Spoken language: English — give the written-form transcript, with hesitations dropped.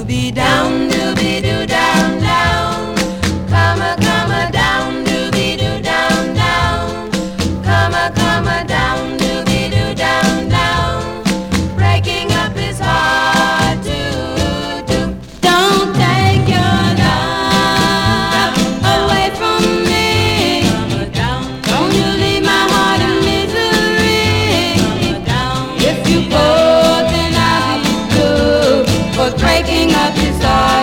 doobie down, doobie doo down, down. Come a down, doobie doo down, down. Come a down, doobie doo down, down. Breaking up is hard to do. Don't take your love away from me. Don't you leave my heart in misery. If you go, then I'll be blue. 'Cause breaking up is hard.